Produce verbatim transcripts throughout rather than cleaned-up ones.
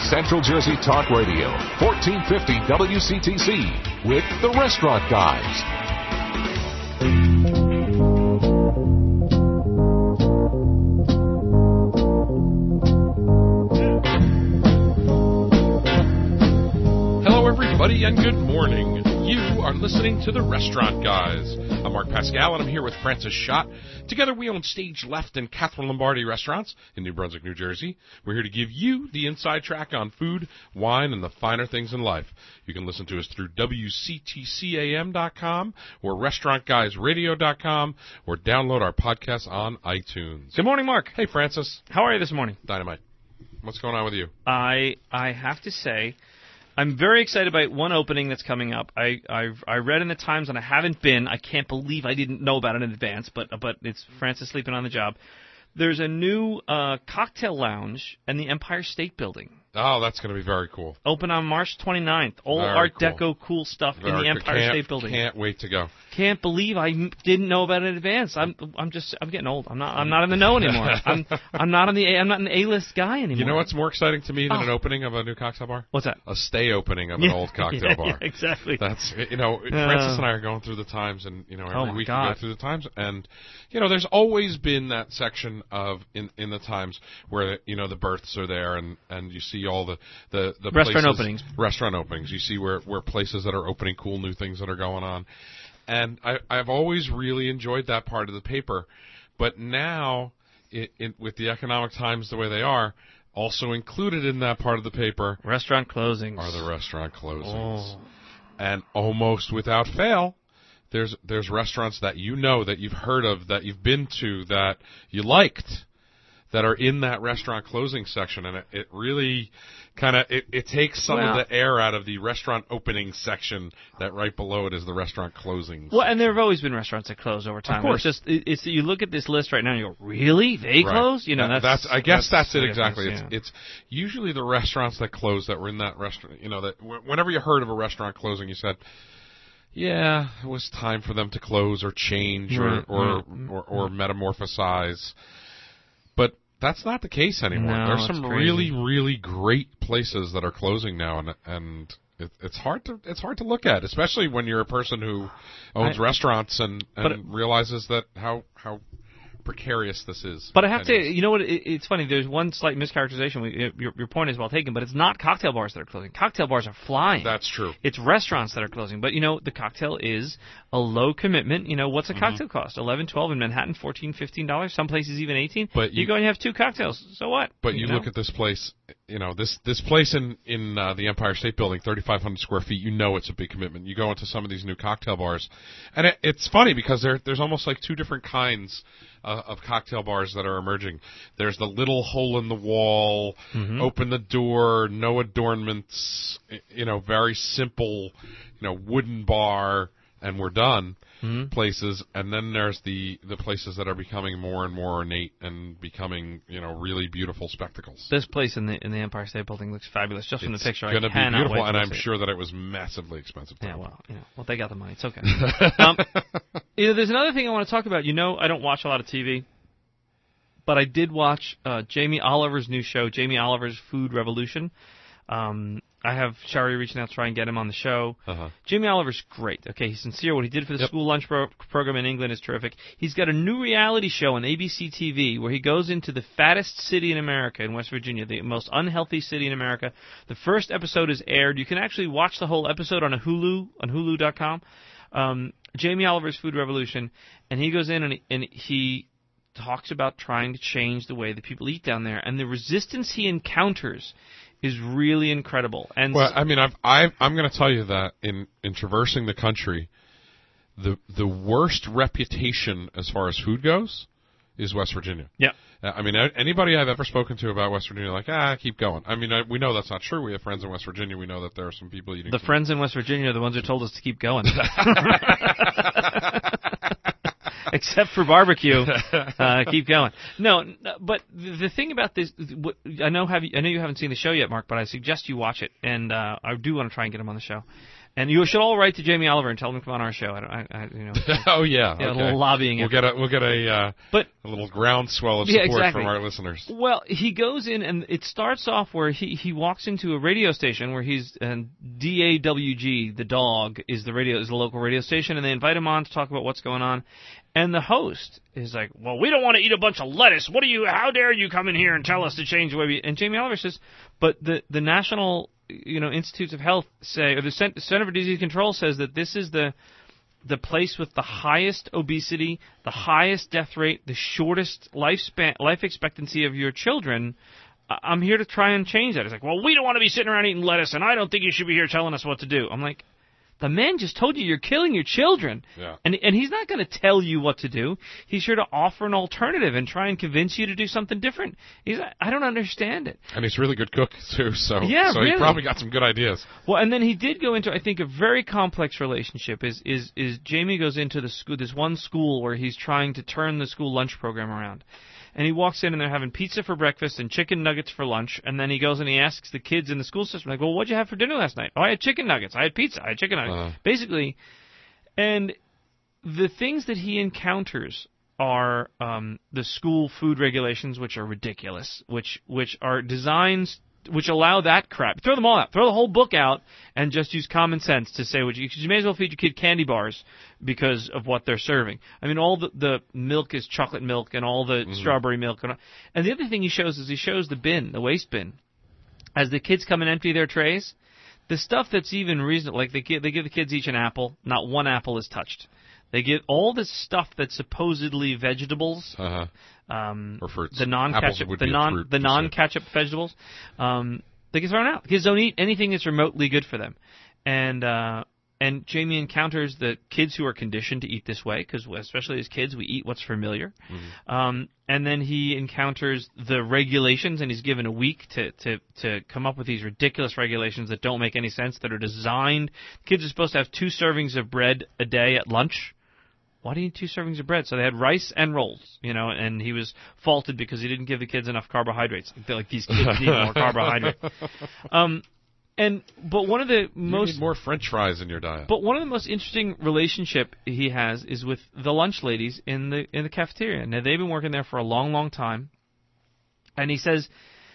Central Jersey Talk Radio, fourteen fifty W C T C, with the Restaurant Guys. Hello, everybody, and good morning. You are listening to the Restaurant Guys. I'm Mark Pascal, and I'm here with Francis Schott. Together, we own Stage Left and Catherine Lombardi restaurants in New Brunswick, New Jersey. We're here to give you the inside track on food, wine, and the finer things in life. You can listen to us through W C T C A M dot com or Restaurant Guys Radio dot com or download our podcast on iTunes. Good morning, Mark. Hey, Francis. How are you this morning? Dynamite. What's going on with you? I I have to say, I'm very excited about one opening that's coming up. I I've, I read in the Times, and I haven't been. I can't believe I didn't know about it in advance, but but it's Francis sleeping on the job. There's a new uh, cocktail lounge in the Empire State Building. Oh, that's going to be very cool. Open on March twenty-ninth. Old Very Art cool. Deco cool stuff Very in the cool. Empire Can't- State Building. Can't wait to go. Can't believe I m- didn't know about it in advance. I'm I'm just I'm getting old. I'm not I'm not in the know anymore. I'm I'm not on the A, I'm not an A-list guy anymore. You know what's more exciting to me than Oh. an opening of a new cocktail bar? What's that? A stay opening of an Yeah. old cocktail Yeah, bar. yeah, exactly. That's, you know, Francis and I are going through the Times, and, you know, every Oh, my week we God. go through the Times, and, you know, there's always been that section of, in, in the Times where, you know, the births are there, and, and you see all the, the, the Restaurant places, openings. Restaurant openings. You see where, where places that are opening, cool new things that are going on. And I, I've always really enjoyed that part of the paper, but now, it, it, with the Economic Times the way they are, also included in that part of the paper Restaurant closings. are the restaurant closings. Oh. And almost without fail, there's there's restaurants that you know, that you've heard of, that you've been to, that you liked, that are in that restaurant closing section, and it, it really kind of it, it takes some Well- of the air out of the restaurant opening section. That right below it is the restaurant closings. Well, and there have always been restaurants that close over time. Of course. It's just it, it's you look at this list right now and you go, really? They Right. close? You know, That- that's, I guess that's, it the exactly. difference, It's it's usually the restaurants that close that were in that restaurant. You know, that wh- whenever you heard of a restaurant closing, you said, "Yeah, it was time for them to close or change or Right, or, right, or or metamorphosize." But that's not the case anymore. No, There's it's some crazy. really really great places that are closing now, and and it, it's hard to it's hard to look at, especially when you're a person who owns I- restaurants and and But it- realizes that how how precarious this is. But I have to, Anyways. you know what? It, it's funny. There's one slight mischaracterization. We, your, your point is well taken, but it's not cocktail bars that are closing. Cocktail bars are flying. That's true. It's restaurants that are closing. But, you know, the cocktail is a low commitment. You know, what's a Mm-hmm. cocktail cost? eleven, twelve in Manhattan, fourteen, fifteen dollars. Some places even eighteen. But you, you- go and you have two cocktails. So what? But you, know? look at this place, you know, this this place in in uh, the Empire State Building, thirty-five hundred square feet. You know, it's a big commitment. You go into some of these new cocktail bars, and it, it's funny because there there's almost like two different kinds uh, of cocktail bars that are emerging. There's the little hole in the wall, Mm-hmm. open the door, no adornments, y- you know, very simple, you know, wooden bar, and we're done. Mm-hmm. Places, and then there's the the places that are becoming more and more ornate and becoming, you know, really beautiful spectacles. This place in the in the Empire State Building looks fabulous just from the It's picture. going I to be cannot beautiful, wait and to I'm see it. sure that it was massively expensive. Yeah, well, you know, well, they got the money. It's okay. um, you know, there's another thing I want to talk about. You know, I don't watch a lot of T V, but I did watch uh, Jamie Oliver's new show, Jamie Oliver's Food Revolution. Um, I have Shari reaching out to try and get him on the show. Uh-huh. Jamie Oliver's great. Okay, he's sincere. What he did for the Yep. school lunch pro- program in England is terrific. He's got a new reality show on A B C T V where he goes into the fattest city in America, in West Virginia, the most unhealthy city in America. The first episode is aired. You can actually watch the whole episode on a Hulu, on Hulu dot com. Um, Jamie Oliver's Food Revolution, and he goes in and he, and he talks about trying to change the way that people eat down there, and the resistance he encounters is really incredible. And Well, I mean, I've, I've, I'm going to tell you that in, in traversing the country, the the worst reputation as far as food goes is West Virginia. yeah. Uh, I mean, a- anybody I've ever spoken to about West Virginia, like, ah, keep going. I mean, I, we know that's not true. We have friends in West Virginia. We know that there are some people eating. The some- friends in West Virginia are the ones who told us to keep going. Except for barbecue, uh, keep going. No, n- but the the thing about this, what, I know have you, I know you haven't seen the show yet, Mark, but I suggest you watch it, and uh, I do want to try and get him on the show. And you should all write to Jamie Oliver and tell him to come on our show. I, don't, I, I you know. oh yeah, yeah okay. A little lobbying. We'll effort. get a we'll get a uh, but, a little groundswell of yeah, support exactly. from our listeners. Well, he goes in and it starts off where he he walks into a radio station where he's and D A W G, the dog, is the radio is the local radio station, and they invite him on to talk about what's going on. And the host is like, "Well, we don't want to eat a bunch of lettuce. What do you? How dare you come in here and tell us to change the way we?" And Jamie Oliver says, "But the the national." You know, Institutes of Health say, or the Center for Disease Control says that this is the the place with the highest obesity, the highest death rate, the shortest lifespan, life expectancy of your children. I'm here to try and change that. It's like, well, we don't want to be sitting around eating lettuce, and I don't think you should be here telling us what to do. I'm like, the man just told you you're killing your children. Yeah. And and he's not going to tell you what to do. He's here to offer an alternative and try and convince you to do something different. He's I don't understand it. And he's a really good cook, too, so, yeah, so really. he probably got some good ideas. Well, and then he did go into, I think, a very complex relationship. Is is is Jamie goes into the school, this one school where he's trying to turn the school lunch program around. And he walks in and they're having pizza for breakfast and chicken nuggets for lunch. And then he goes and he asks the kids in the school system, like, well, what'd you have for dinner last night? Oh, I had chicken nuggets. I had pizza. I had chicken nuggets. Uh-huh. Basically, and the things that he encounters are um, the school food regulations, which are ridiculous, which which are designed, which allow that crap. Throw them all out. Throw the whole book out and just use common sense to say, what you, you may as well feed your kid candy bars because of what they're serving. I mean, all the, the milk is chocolate milk and all the mm-hmm. strawberry milk. And, and the other thing he shows is he shows the bin, the waste bin. As the kids come and empty their trays, the stuff that's even reasonable, like they give, they give the kids each an apple, not one apple is touched. They get all this stuff that's supposedly vegetables, uh-huh. um, or fruits. The non-ketchup, the non, fruit, the non-ketchup vegetables. Um, they get thrown out. The kids don't eat anything that's remotely good for them, and uh, and Jamie encounters the kids who are conditioned to eat this way, because especially as kids, we eat what's familiar. Mm-hmm. Um, and then he encounters the regulations, and he's given a week to, to, to come up with these ridiculous regulations that don't make any sense, that are designed. Kids are supposed to have two servings of bread a day at lunch. Why do you need two servings of bread? So they had rice and rolls, you know, and he was faulted because he didn't give the kids enough carbohydrates. They're like, these kids need more carbohydrate. Um, and but one of the you most need more French fries in your diet. But one of the most interesting relationship he has is with the lunch ladies in the in the cafeteria. Now they've been working there for a long, long time, and he says,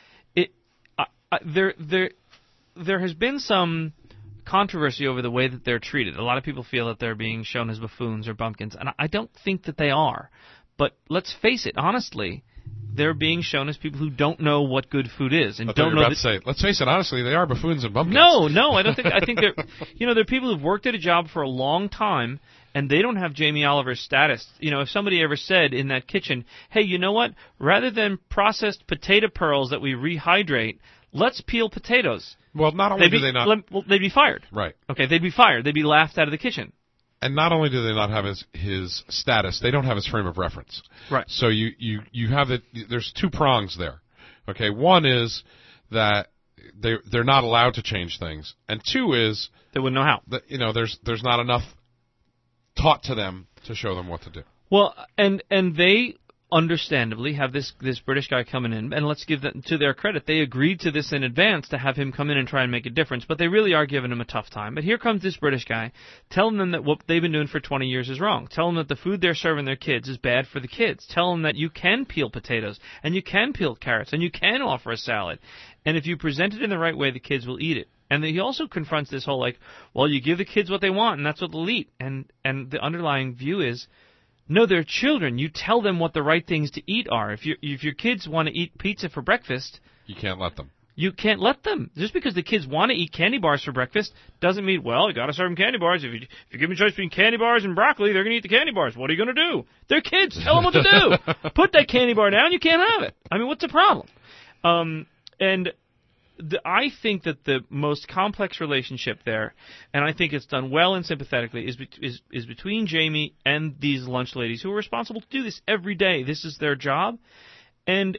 it uh, uh, there there there has been some controversy over the way that they're treated. A lot of people feel that they're being shown as buffoons or bumpkins, and I don't think that they are. But let's face it, honestly, they're being shown as people who don't know what good food is and I don't you were know. About that, to say, let's face it, honestly, they are buffoons and bumpkins. No, no, I don't think. I think they're, you know, they're people who've worked at a job for a long time, and they don't have Jamie Oliver's status. You know, if somebody ever said in that kitchen, "Hey, you know what? Rather than processed potato pearls that we rehydrate, let's peel potatoes." Well, not only they'd be, do they not, well, they'd be fired. Right. Okay, they'd be fired. They'd be laughed out of the kitchen. And not only do they not have his, his status, they don't have his frame of reference. Right. So you, you, you have it, there's two prongs there. Okay, one is that they they're not allowed to change things. And two is they wouldn't know how. That, you know, there's there's not enough taught to them to show them what to do. Well, and and they understandably have this this British guy coming in, and let's give them to their credit, they agreed to this in advance to have him come in and try and make a difference, but they really are giving him a tough time. But here comes this British guy telling them that what they've been doing for twenty years is wrong, telling them that the food they're serving their kids is bad for the kids, telling them that you can peel potatoes, and you can peel carrots, and you can offer a salad, and if you present it in the right way, the kids will eat it. And he also confronts this whole, like, well, you give the kids what they want, and that's what they'll eat. And and the underlying view is, no, they're children. You tell them what the right things to eat are. If you if your kids want to eat pizza for breakfast, you can't let them. You can't let them. Just because the kids want to eat candy bars for breakfast doesn't mean, well, you got to serve them candy bars. If you if you give them a choice between candy bars and broccoli, they're going to eat the candy bars. What are you going to do? They're kids. Tell them what to do. Put that candy bar down. You can't have it. I mean, what's the problem? Um, and The, I think that the most complex relationship there, and I think it's done well and sympathetically, is, be, is is between Jamie and these lunch ladies who are responsible to do this every day. This is their job, and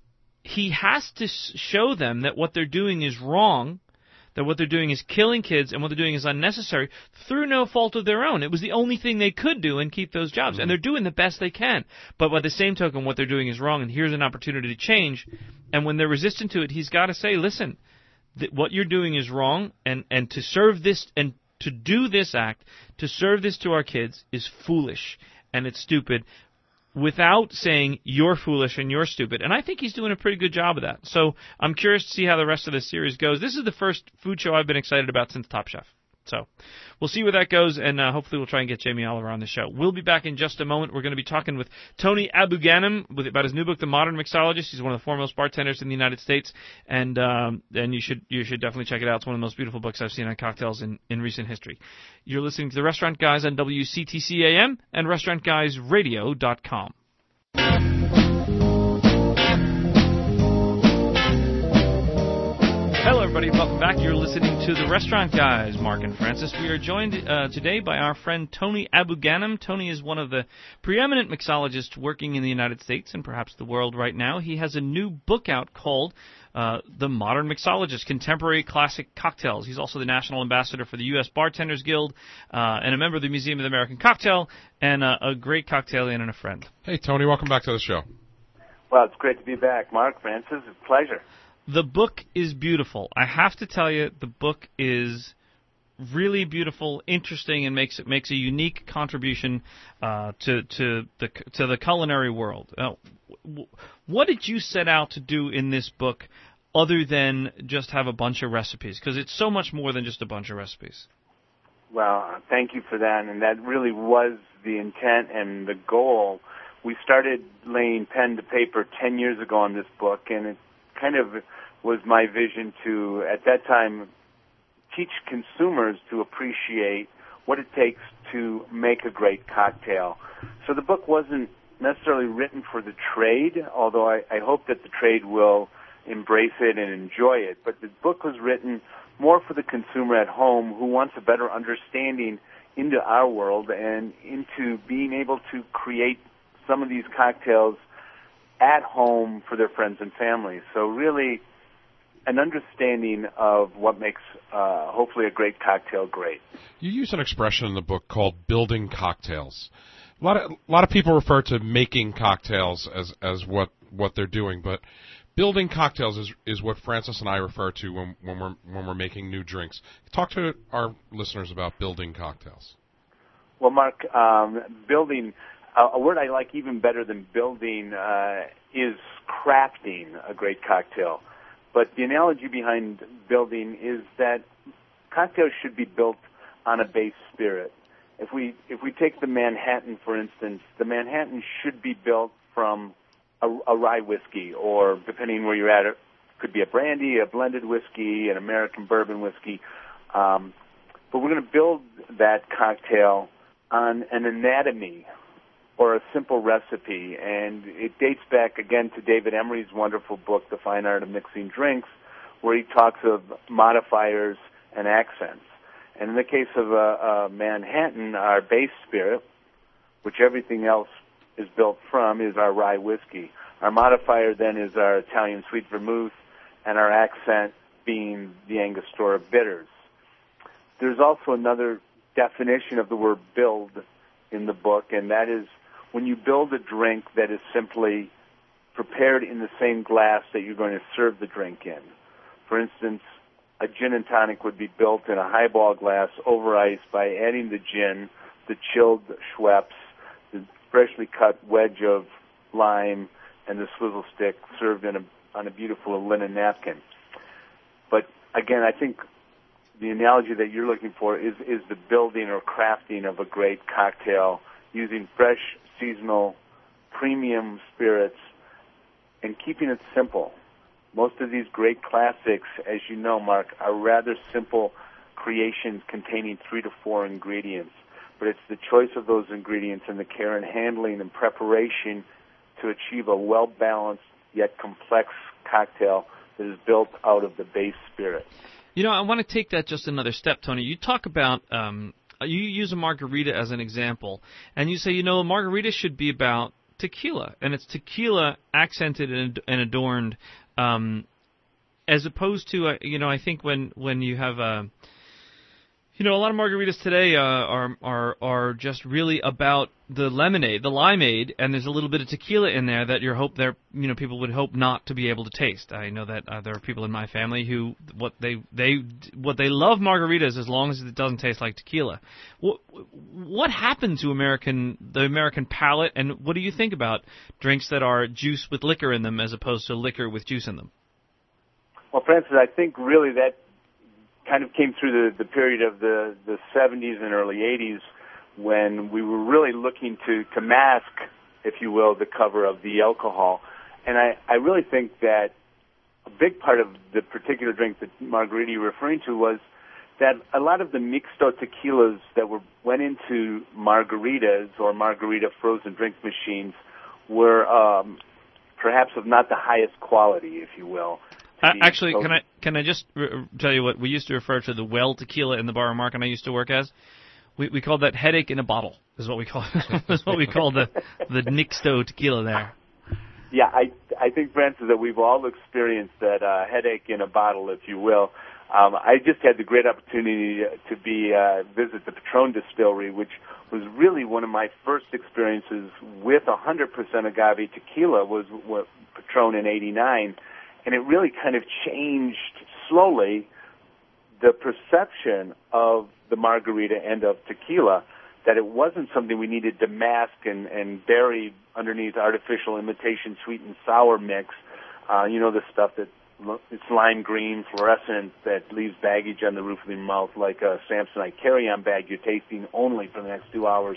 he has to show them that what they're doing is wrong, that what they're doing is killing kids, and what they're doing is unnecessary through no fault of their own. It was the only thing they could do and keep those jobs, mm-hmm. and they're doing the best they can. But by the same token, what they're doing is wrong, and here's an opportunity to change. And when they're resistant to it, he's got to say, listen, th- what you're doing is wrong, and, and to serve this and to do this act, to serve this to our kids, is foolish and it's stupid, without saying you're foolish and you're stupid. And I think he's doing a pretty good job of that. So I'm curious to see how the rest of this series goes. This is the first food show I've been excited about since Top Chef. So we'll see where that goes, and uh, hopefully we'll try and get Jamie Oliver on the show. We'll be back in just a moment. We're going to be talking with Tony Abou-Ganim with, about his new book, The Modern Mixologist. He's one of the foremost bartenders in the United States, and um, and you should you should definitely check it out. It's one of the most beautiful books I've seen on cocktails in, in recent history. You're listening to The Restaurant Guys on W C T C A M and restaurant guys radio dot com. Hello, everybody. Welcome back. You're listening to The Restaurant Guys, Mark and Francis. We are joined uh, today by our friend Tony Abou-Ganim. Tony is one of the preeminent mixologists working in the United States and perhaps the world right now. He has a new book out called uh, The Modern Mixologist, Contemporary Classic Cocktails. He's also the national ambassador for the U S Bartenders Guild uh, and a member of the Museum of the American Cocktail, and uh, a great cocktailian and a friend. Hey, Tony. Welcome back to the show. Well, it's great to be back, Mark, Francis. It's a pleasure. The book is beautiful. I have to tell you, the book is really beautiful, interesting, and makes it makes a unique contribution uh, to to the to the culinary world. Uh, w- what did you set out to do in this book, other than just have a bunch of recipes? Because it's so much more than just a bunch of recipes. Well, thank you for that, and that really was the intent and the goal. We started laying pen to paper ten years ago on this book, and it kind of was my vision to, at that time, teach consumers to appreciate what it takes to make a great cocktail. So the book wasn't necessarily written for the trade, although I, I hope that the trade will embrace it and enjoy it. But the book was written more for the consumer at home who wants a better understanding into our world and into being able to create some of these cocktails at home for their friends and family. So really an understanding of what makes uh, hopefully a great cocktail great. You use an expression in the book called building cocktails. A lot of a lot of people refer to making cocktails as as what, what they're doing, but building cocktails is is what Francis and I refer to when when we're when we're making new drinks. Talk to our listeners about building cocktails. Well, Mark, um, building. Uh, a word I like even better than building uh, is crafting a great cocktail. But the analogy behind building is that cocktails should be built on a base spirit. If we if we take the Manhattan, for instance, the Manhattan should be built from a, a rye whiskey, or depending where you're at, it could be a brandy, a blended whiskey, an American bourbon whiskey. Um, but we're going to build that cocktail on an anatomy or a simple recipe, and it dates back again to David Emery's wonderful book, The Fine Art of Mixing Drinks, where he talks of modifiers and accents. And in the case of uh, uh, Manhattan, our base spirit, which everything else is built from, is our rye whiskey. Our modifier then is our Italian sweet vermouth, and our accent being the Angostura bitters. There's also another definition of the word build in the book, and that is when you build a drink that is simply prepared in the same glass that you're going to serve the drink in. For instance, a gin and tonic would be built in a highball glass over ice by adding the gin, the chilled Schweppes, the freshly cut wedge of lime, and the swizzle stick served in a, on a beautiful linen napkin. But again, I think the analogy that you're looking for is, is the building or crafting of a great cocktail using fresh, seasonal, premium spirits and keeping it simple. Most of these great classics, as you know, Mark, are rather simple creations containing three to four ingredients. But it's the choice of those ingredients and the care and handling and preparation to achieve a well-balanced yet complex cocktail that is built out of the base spirit. You know, I want to take that just another step, Tony. You talk about, um, you use a margarita as an example, and you say, you know, a margarita should be about tequila, and it's tequila accented and, and adorned, um, as opposed to, uh, you know, I think when, when you have a, You know, a lot of margaritas today uh, are are are just really about the lemonade, the limeade, and there's a little bit of tequila in there that you hope there, you know, people would hope not to be able to taste. I know that uh, there are people in my family who what they they what they love margaritas as long as it doesn't taste like tequila. What what happened to American the American palate, and what do you think about drinks that are juice with liquor in them as opposed to liquor with juice in them? Well, Francis, I think really that kind of came through the, the period of the, the seventies and early eighties when we were really looking to, to mask, if you will, the cover of the alcohol. And I, I really think that a big part of the particular drink that Margarita you're referring to was that a lot of the mixto tequilas that were went into margaritas or margarita frozen drink machines were um, perhaps of not the highest quality, if you will. Uh, actually, can I can I just re- tell you what we used to refer to the well tequila in the bar market I used to work as? We we called that headache in a bottle. Is what we call is what we call the the Nixto tequila there. Yeah, I I think, Francis, that we've all experienced that uh, headache in a bottle, if you will. Um, I just had the great opportunity to be uh, visit the Patron distillery, which was really one of my first experiences with one hundred percent agave tequila. Was what Patron in eighty-nine. And it really kind of changed slowly the perception of the margarita and of tequila, that it wasn't something we needed to mask and, and bury underneath artificial imitation sweet and sour mix. Uh, you know, the stuff that it's lime green, fluorescent, that leaves baggage on the roof of your mouth like a Samsonite carry-on bag you're tasting only for the next two hours,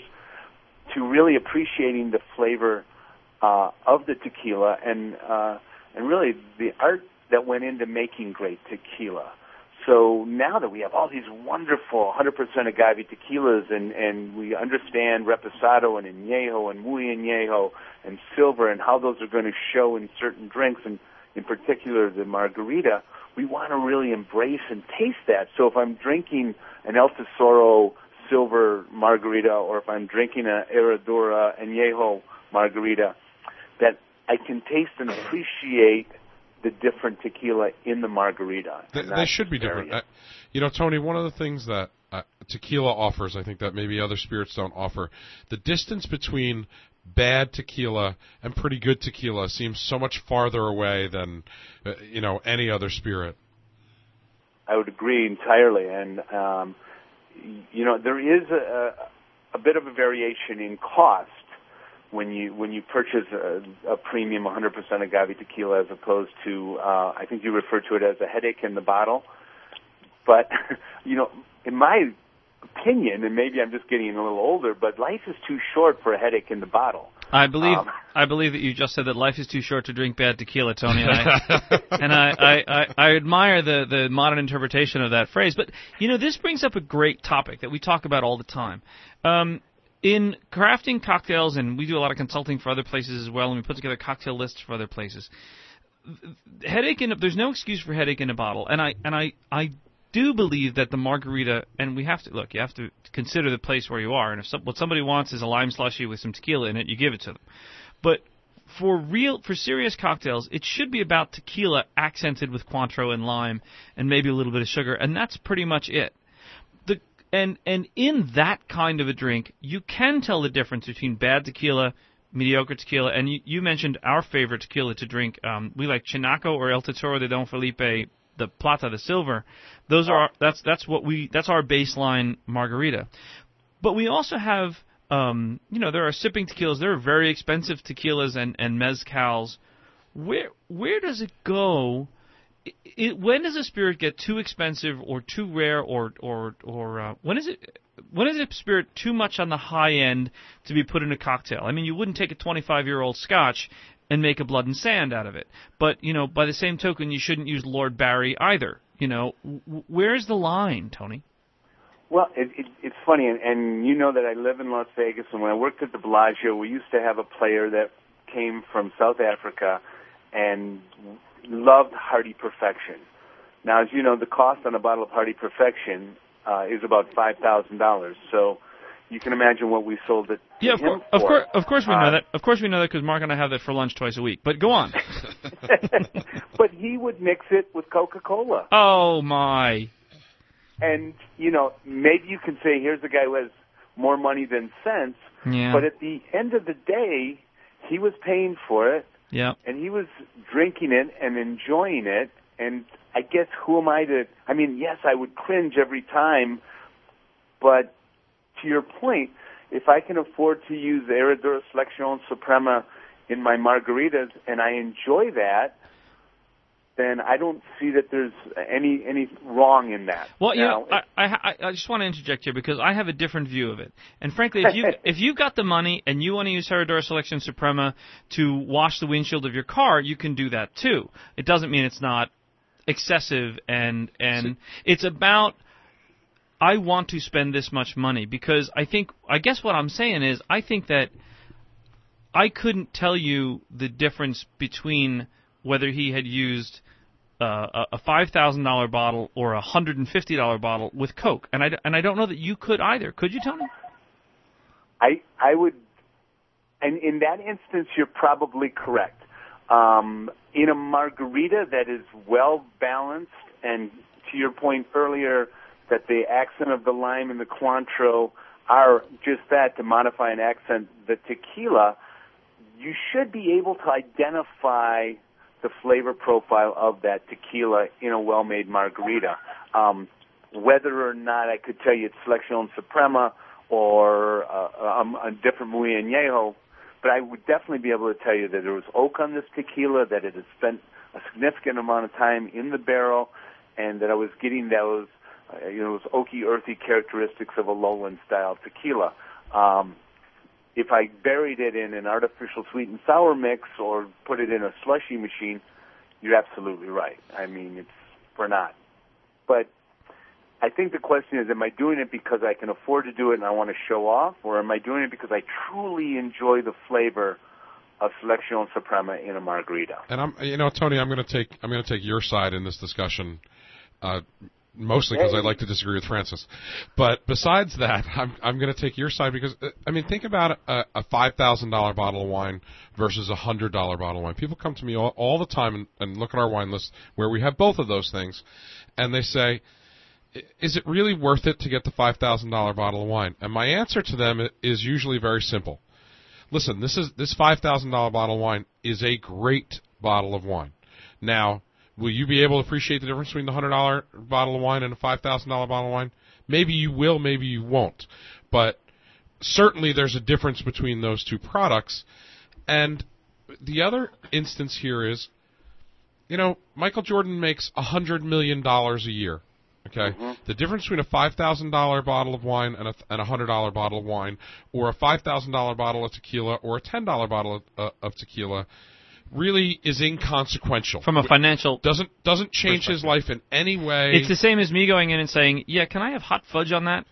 to really appreciating the flavor uh, of the tequila and uh, and really the art that went into making great tequila. So now that we have all these wonderful one hundred percent agave tequilas and, and we understand Reposado and Añejo and Muy Añejo and Silver and how those are going to show in certain drinks, and in particular the margarita, we want to really embrace and taste that. So if I'm drinking an El Tesoro Silver margarita, or if I'm drinking an Herradura Añejo margarita, that I can taste and appreciate the different tequila in the margarita. They, they should be different. Uh, you know, Tony, one of the things that uh, tequila offers, I think that maybe other spirits don't offer, the distance between bad tequila and pretty good tequila seems so much farther away than, uh, you know, any other spirit. I would agree entirely. And, um, you know, there is a, a bit of a variation in cost when you when you purchase a, a premium one hundred percent agave tequila as opposed to, uh, I think you refer to it as a headache in the bottle. But, you know, in my opinion, and maybe I'm just getting a little older, but life is too short for a headache in the bottle. I believe um, I believe that you just said that life is too short to drink bad tequila, Tony, and I and I, I, I, I admire the, the modern interpretation of that phrase. But, you know, this brings up a great topic that we talk about all the time. Um, in crafting cocktails, and we do a lot of consulting for other places as well, and we put together cocktail lists for other places. Headache in a, there's no excuse for headache in a bottle, and I and I I do believe that the margarita, and we have to look, you have to consider the place where you are, and if some, what somebody wants is a lime slushy with some tequila in it, you give it to them. But for real, for serious cocktails, it should be about tequila accented with Cointreau and lime, and maybe a little bit of sugar, and that's pretty much it. The and and in that kind of a drink, you can tell the difference between bad tequila, mediocre tequila, and you, you mentioned our favorite tequila to drink. Um, we like Chinaco or El Tesoro de Don Felipe, the Plata, the Silver. Those are our, that's that's what we that's our baseline margarita. But we also have um, you know, there are sipping tequilas. There are very expensive tequilas and, and mezcals. Where where does it go? It, it, when does a spirit get too expensive or too rare, or or or uh, when is it when is a spirit too much on the high end to be put in a cocktail? I mean, you wouldn't take a twenty-five-year-old Scotch and make a Blood and Sand out of it. But, you know, by the same token, you shouldn't use Lord Barry either. You know, w- where's the line, Tony? Well, it, it, it's funny, and, and you know that I live in Las Vegas, and when I worked at the Bellagio, we used to have a player that came from South Africa and loved Hardy Perfection. Now, as you know, the cost on a bottle of Hardy Perfection uh, is about five thousand dollars. So you can imagine what we sold it to yeah, of, him of for. course, of course we know uh, that. Of course we know that because Mark and I have that for lunch twice a week. But go on. But he would mix it with Coca-Cola. Oh, my. and, you know, maybe you can say, here's a guy who has more money than sense, Yeah. but at the end of the day, he was paying for it, Yeah. and he was drinking it and enjoying it, and I guess who am I to, I mean, yes, I would cringe every time, but to your point, if I can afford to use Herradura Selection Suprema in my margaritas and I enjoy that, then I don't see that there's any any wrong in that. Well, you now, know, I, I I just want to interject here because I have a different view of it. And frankly, if you if you've got the money and you want to use Herradura Selection Suprema to wash the windshield of your car, you can do that too. It doesn't mean it's not excessive, and and it's about I want to spend this much money because I think I guess what I'm saying is I think that I couldn't tell you the difference between whether he had used uh, a five thousand dollars bottle or a one hundred fifty dollars bottle with Coke, and I and I don't know that you could either. Could you, Tony? I I would, and in that instance, you're probably correct. Um, in a margarita that is well balanced, and to your point earlier, that the accent of the lime and the Cointreau are just that, to modify an accent, the tequila, you should be able to identify the flavor profile of that tequila in a well-made margarita. Um, whether or not I could tell you it's Selección Suprema or uh, um, a different Muy Añejo, but I would definitely be able to tell you that there was oak on this tequila, that it had spent a significant amount of time in the barrel, and that I was getting those, uh, you know, those oaky, earthy characteristics of a lowland-style tequila. Um, If I buried it in an artificial sweet and sour mix or put it in a slushy machine, you're absolutely right. I mean, it's we're not. But I think the question is, am I doing it because I can afford to do it and I want to show off, or am I doing it because I truly enjoy the flavor of Selección Suprema in a margarita? And I'm, you know, Tony, I'm going to take I'm going to take your side in this discussion. Uh, Mostly because I like to disagree with Francis, but besides that, I'm I'm going to take your side because I mean, think about a, a five thousand dollar bottle of wine versus a hundred dollar bottle of wine. People come to me all, all the time and, and look at our wine list where we have both of those things, and they say, "Is it really worth it to get the five thousand dollar bottle of wine?" And my answer to them is usually very simple. Listen, this is this five thousand dollar bottle of wine is a great bottle of wine. Now, will you be able to appreciate the difference between the one hundred dollar bottle of wine and a five thousand dollar bottle of wine? Maybe you will, maybe you won't. But certainly there's a difference between those two products. And the other instance here is, you know, Michael Jordan makes one hundred million dollars a year. Okay? Mm-hmm. The difference between a five thousand dollar bottle of wine and a, and a one hundred dollar bottle of wine, or a five thousand dollar bottle of tequila, or a ten dollar bottle of, uh, of tequila, really is inconsequential. From a financial doesn't doesn't change his life in any way. It's the same as me going in and saying, "Yeah, can I have hot fudge on that?"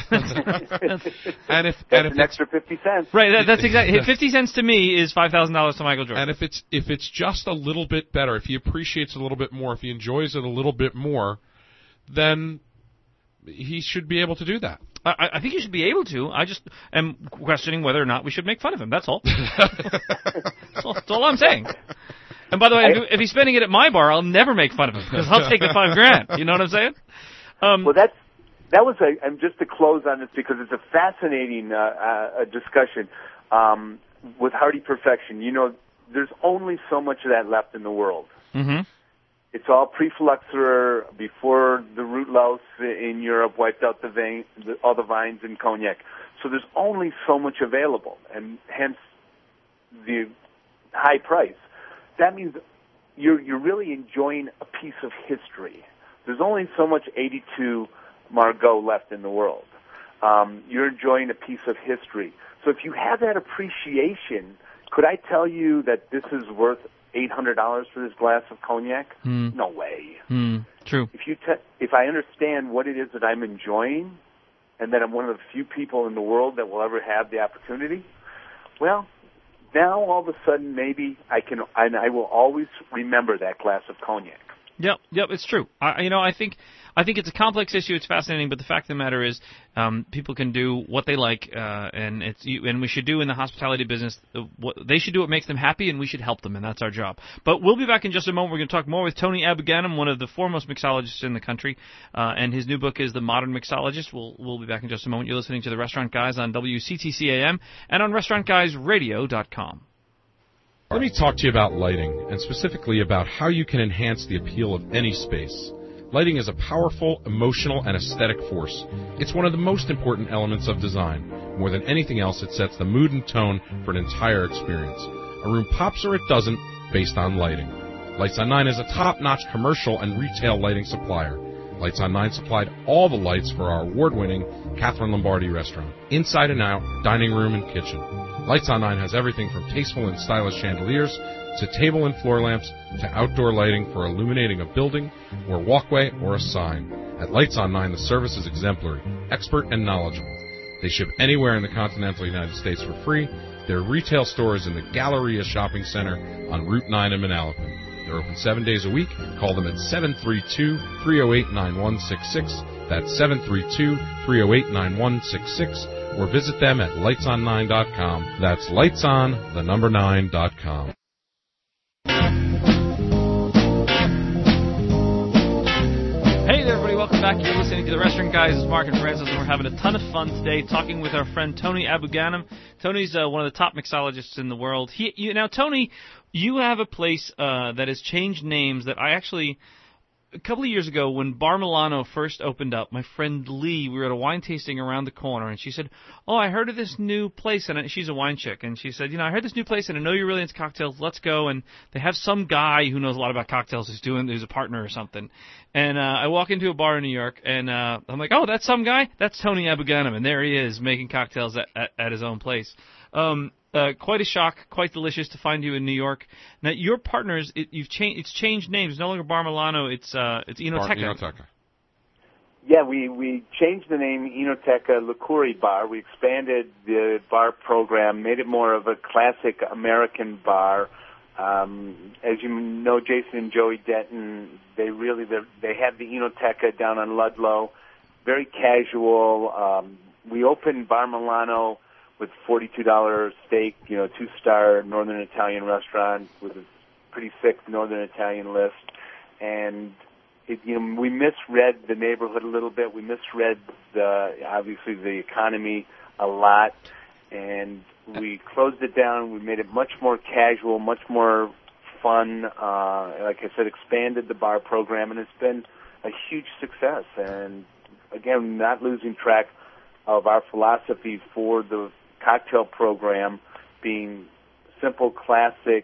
and if that's and if an extra fifty cents, right? That, that's exactly fifty cents to me is five thousand dollars to Michael Jordan. And if it's if it's just a little bit better, if he appreciates it a little bit more, if he enjoys it a little bit more, then he should be able to do that. I, I think you should be able to. I just am questioning whether or not we should make fun of him. That's all. that's, all that's all I'm saying. And by the way, I, if he's spending it at my bar, I'll never make fun of him because I'll take the five grand. You know what I'm saying? Um, well, that's that was a. And just to close on this because it's a fascinating uh, uh, discussion um, with Hardy Perfection. You know, there's only so much of that left in the world. Mm-hmm. It's all pre-phylloxera before the root louse in Europe wiped out the vein, the, all the vines in Cognac. So there's only so much available, and hence the high price. That means you're you're really enjoying a piece of history. There's only so much eighty-two Margaux left in the world. Um, you're enjoying a piece of history. So if you have that appreciation, could I tell you that this is worth eight hundred dollars for this glass of cognac? Mm. No way. Mm. True. If you te- if I understand what it is that I'm enjoying, and that I'm one of the few people in the world that will ever have the opportunity, well, now all of a sudden maybe I can, and I will always remember that glass of cognac. Yep, yep, it's true. I, you know, I think I think it's a complex issue. It's fascinating, but the fact of the matter is, um, people can do what they like, uh, and it's you, and we should do in the hospitality business. Uh, what they should do what makes them happy, and we should help them, and that's our job. But we'll be back in just a moment. We're going to talk more with Tony Abuganim, one of the foremost mixologists in the country, uh, and his new book is The Modern Mixologist. We'll we'll be back in just a moment. You're listening to the Restaurant Guys on W C T C A M and on restaurant guys radio dot com. Let me talk to you about lighting, and specifically about how you can enhance the appeal of any space. Lighting is a powerful, emotional, and aesthetic force. It's one of the most important elements of design. More than anything else, it sets the mood and tone for an entire experience. A room pops or it doesn't, based on lighting. Lights on Nine is a top-notch commercial and retail lighting supplier. Lights on Nine supplied all the lights for our award-winning Catherine Lombardi restaurant, inside and out, dining room and kitchen. Lights on Nine has everything from tasteful and stylish chandeliers to table and floor lamps to outdoor lighting for illuminating a building or walkway or a sign. At Lights on Nine, the service is exemplary, expert, and knowledgeable. They ship anywhere in the continental United States for free. Their retail store is in the Galleria Shopping Center on Route nine in Manalapan. They're open seven days a week. Call them at seven three two, three oh eight, nine one six six. That's seven three two, three oh eight, nine one six six. Or visit them at lights on nine dot com. That's lightson, the number nine dot com. Hey there, everybody. Welcome back. You're listening to The Restaurant Guys. It's Mark and Francis, and we're having a ton of fun today talking with our friend Tony Abuganim. Tony's uh, one of the top mixologists in the world. He, you, now, Tony, you have a place uh, that has changed names that I actually... A couple of years ago, when Bar Milano first opened up, my friend Lee, we were at a wine tasting around the corner, and she said, oh, I heard of this new place, and she's a wine chick, and she said, you know, I heard this new place, and I know you're really into cocktails, let's go, and they have some guy who knows a lot about cocktails who's doing, who's a partner or something, and uh, I walk into a bar in New York, and uh, I'm like, oh, that's some guy? That's Tony Abuganim, and there he is, making cocktails at, at, at his own place. Um, uh, quite a shock, quite delicious to find you in New York. Now, your partners, it, you've changed. It's changed names. It's no longer Bar Milano. It's uh, it's Enoteca. Bar, Enoteca. Yeah, we, we changed the name Enoteca Liquori Bar. We expanded the bar program, made it more of a classic American bar. Um, as you know, Jason and Joey Denton, they really they have the Enoteca down on Ludlow, very casual. Um, we opened Bar Milano with forty-two dollars steak, you know, two-star Northern Italian restaurant with a pretty thick Northern Italian list. And, it, you know, we misread the neighborhood a little bit. We misread, the obviously, the economy a lot. And we closed it down. We made it much more casual, much more fun. Uh, like I said, expanded the bar program, and it's been a huge success. And, again, not losing track of our philosophy for the cocktail program being simple, classic,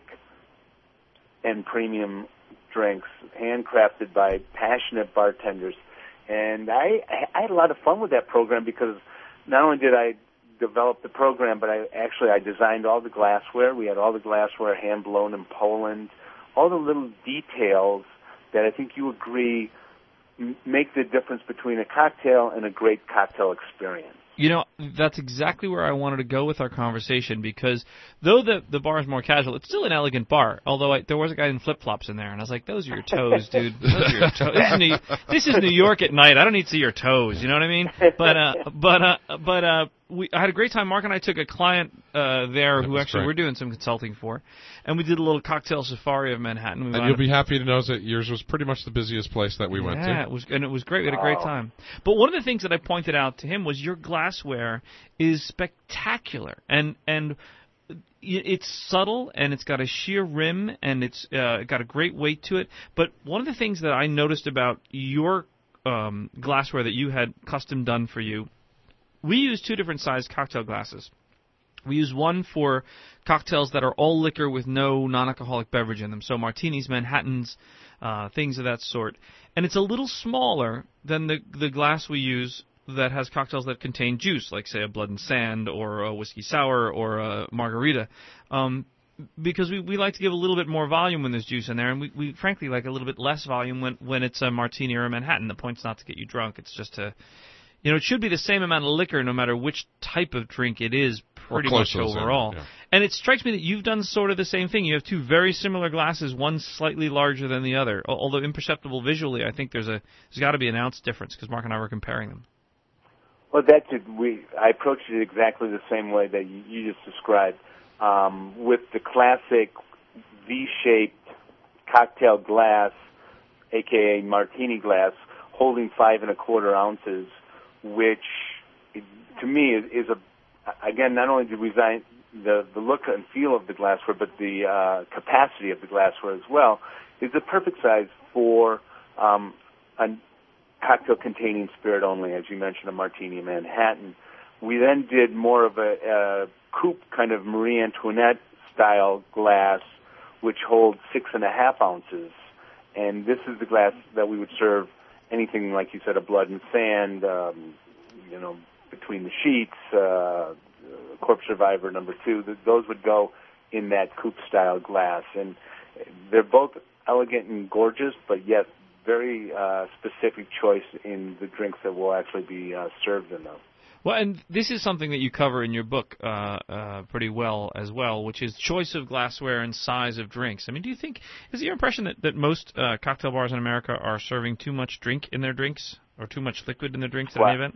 and premium drinks, handcrafted by passionate bartenders. And I, I had a lot of fun with that program because not only did I develop the program, but I actually I designed all the glassware. We had all the glassware hand blown in Poland, all the little details that I think you agree m- make the difference between a cocktail and a great cocktail experience. You know, that's exactly where I wanted to go with our conversation, because though the the bar is more casual, it's still an elegant bar. Although I, there was a guy in flip-flops in there, and I was like, those are your toes, dude. Those are your toes. This is, New, this is New York at night. I don't need to see your toes, you know what I mean? But, uh, but, uh, but, uh, we, I had a great time. Mark and I took a client uh, there who actually great. we're doing some consulting for, and we did a little cocktail safari of Manhattan. We and you'll be happy to know that yours was pretty much the busiest place that we yeah, went to. Yeah, it was, and it was great. We had a great time. But one of the things that I pointed out to him was your glassware is spectacular, and and it's subtle, and it's got a sheer rim, and it's uh, got a great weight to it. But one of the things that I noticed about your um, glassware that you had custom done for you, we use two different sized cocktail glasses. We use one for cocktails that are all liquor with no non-alcoholic beverage in them, so martinis, Manhattans, uh, things of that sort. And it's a little smaller than the the glass we use that has cocktails that contain juice, like, say, a Blood and Sand or a whiskey sour or a margarita, um, because we, we like to give a little bit more volume when there's juice in there, and we, we frankly like a little bit less volume when, when it's a martini or a Manhattan. The point's not to get you drunk. It's just to... You know, it should be the same amount of liquor no matter which type of drink it is, pretty much overall. Yeah. And it strikes me that you've done sort of the same thing. You have two very similar glasses, one slightly larger than the other. Although imperceptible visually, I think there's a there's got to be an ounce difference because Mark and I were comparing them. Well, that's it. We I approached it exactly the same way that you, you just described, um, with the classic V-shaped cocktail glass, aka martini glass, holding five and a quarter ounces, which to me is, is a again not only did we design the the look and feel of the glassware, but the uh, capacity of the glassware as well, is the perfect size for um, a cocktail containing spirit only, as you mentioned, a martini Manhattan. We then did more of a, a coupe kind of Marie Antoinette style glass, which holds six and a half ounces, and this is the glass that we would serve anything like you said, a Blood and Sand, um, you know, Between the Sheets, uh, Corpse Survivor number two. Those would go in that coupe style glass, and they're both elegant and gorgeous, but yet very uh, specific choice in the drinks that will actually be uh, served in them. Well, and this is something that you cover in your book uh, uh, pretty well as well, which is choice of glassware and size of drinks. I mean, do you think, is it your impression that, that most uh, cocktail bars in America are serving too much drink in their drinks, or too much liquid in their drinks at well, any event?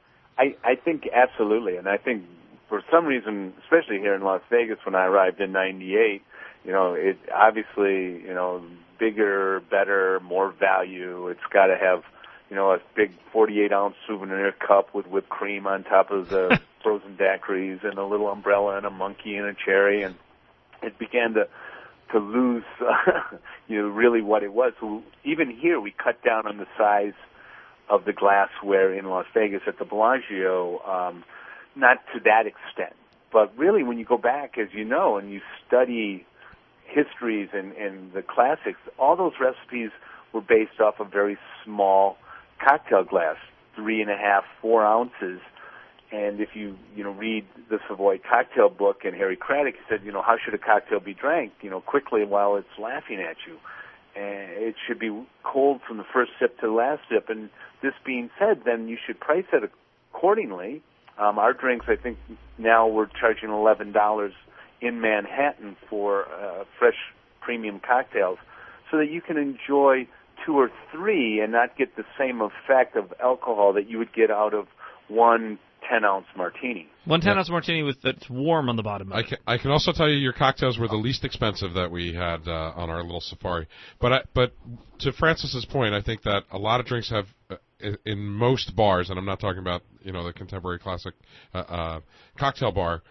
I, I think absolutely, and I think for some reason, especially here in Las Vegas when I arrived in ninety-eight, you know, it obviously, you know, bigger, better, more value. It's got to have, you know, a big forty-eight ounce souvenir cup with whipped cream on top of the frozen daiquiris and a little umbrella and a monkey and a cherry, and it began to to lose, uh, you know, really what it was. So even here, we cut down on the size of the glassware in Las Vegas at the Bellagio, um, not to that extent. But really, when you go back, as you know, and you study histories and, and the classics, all those recipes were based off a very small cocktail glass, three and a half, four ounces. And if you, you know, read the Savoy Cocktail book and Harry Craddock, he said, you know, how should a cocktail be drank, you know, quickly while it's laughing at you? And it should be cold from the first sip to the last sip. And this being said, then you should price it accordingly. Um, our drinks, I think now we're charging eleven dollars in Manhattan for uh, fresh premium cocktails, so that you can enjoy two or three and not get the same effect of alcohol that you would get out of one ten-ounce martini. One ten-ounce yeah. martini with that's warm on the bottom of I it. can, I can also tell you your cocktails were the least expensive that we had uh, on our little safari. But I, but to Francis's point, I think that a lot of drinks have, uh, in, in most bars, and I'm not talking about, you know, the contemporary classic uh, uh, cocktail bar,